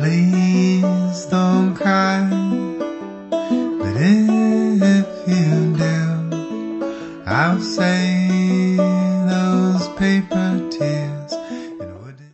Please don't cry, but if you do, I'll say